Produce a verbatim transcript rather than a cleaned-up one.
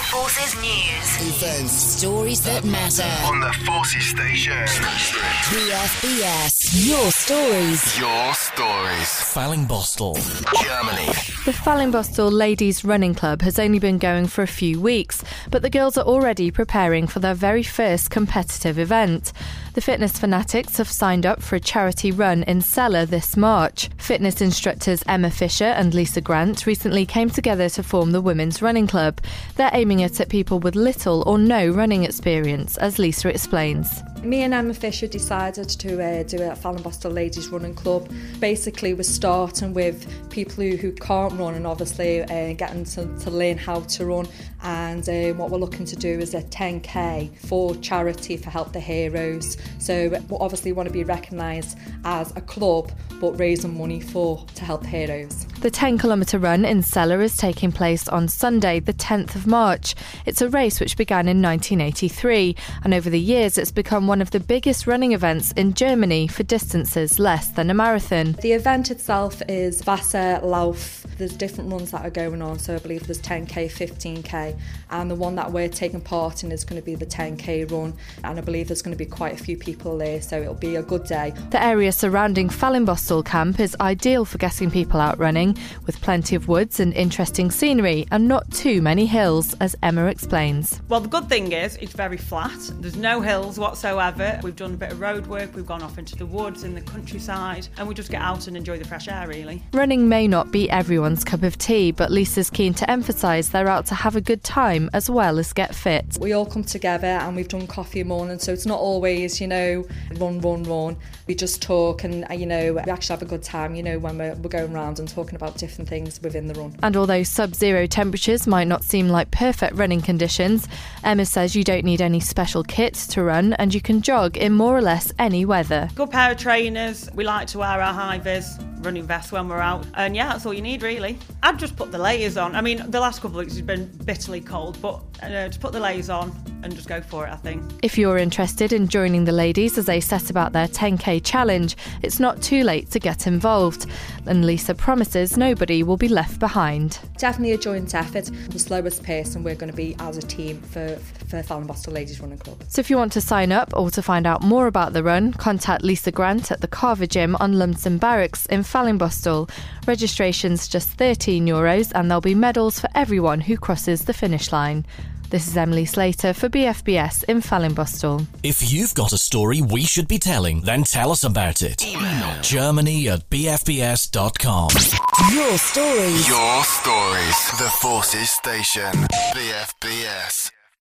Forces News. Events. Stories that matter. On the Forces Station. B F B S. Your stories. Your stories. Fallingbostel, Germany. The Fallingbostel Ladies Running Club has only been going for a few weeks, but the girls are already preparing for their very first competitive event. The fitness fanatics have signed up for a charity run in Celle this March. Fitness instructors Emma Fisher and Lisa Grant recently came together to form the Women's Running Club. They're aiming it at people with little or no running experience, as Lisa explains. Me and Emma Fisher decided to uh, do it at Fallingbostel Ladies Running Club. Basically, we're starting with people who, who can't run and obviously uh, getting to, to learn how to run. And uh, what we're looking to do is a ten K for charity for Help the Heroes. So we obviously want to be recognised as a club, but raising money for to help the heroes. The ten kilometre run in Celle is taking place on Sunday, the tenth of March. It's a race which began in nineteen eighty-three, and over the years it's become one of the biggest running events in Germany for distances less than a marathon. The event itself is Wasserlauf. There's different runs that are going on, so I believe there's ten K, fifteen K, and the one that we're taking part in is going to be the ten K run, and I believe there's going to be quite a few people there, so it'll be a good day. The area surrounding Fallingbostel camp is ideal for getting people out running, with plenty of woods and interesting scenery and not too many hills, as Emma explains. Well, the good thing is it's very flat. There's no hills whatsoever. We've done a bit of road work, we've gone off into the woods in the countryside, and we just get out and enjoy the fresh air, really. Running may not be everyone's cup of tea, but Lisa's keen to emphasise they're out to have a good time as well as get fit. We all come together and we've done coffee morning, so it's not always, you know, run, run, run. We just talk and, you know, we actually have a good time, you know, when we're, we're going around and talking about different things within the run. And although sub-zero temperatures might not seem like perfect running conditions, Emma says you don't need any special kit to run and you can jog in more or less any weather. Good pair of trainers. We like to wear our high-vis running vests when we're out, and yeah, that's all you need really. I'd just put the layers on. I mean, the last couple of weeks has been bitterly cold, but uh, just put the layers on and just go for it, I think. If you're interested in joining the ladies as they set about their ten K challenge, it's not too late to get involved, and Lisa promises nobody will be left behind. Definitely a joint effort. The slowest pace, and we're going to be as a team for, for Fallingbostel Ladies Running Club. So if you want to sign up or to find out more about the run, contact Lisa Grant at the Carver Gym on Lumsden Barracks in Fallingbostel. Registration's just thirteen euros and there'll be medals for everyone who crosses the finish line. This is Emily Slater for B F B S in Fallingbostel. If you've got a story we should be telling, then tell us about it. Email Germany at b f b s dot com. Your stories. Your stories. The Forces Station. B F B S.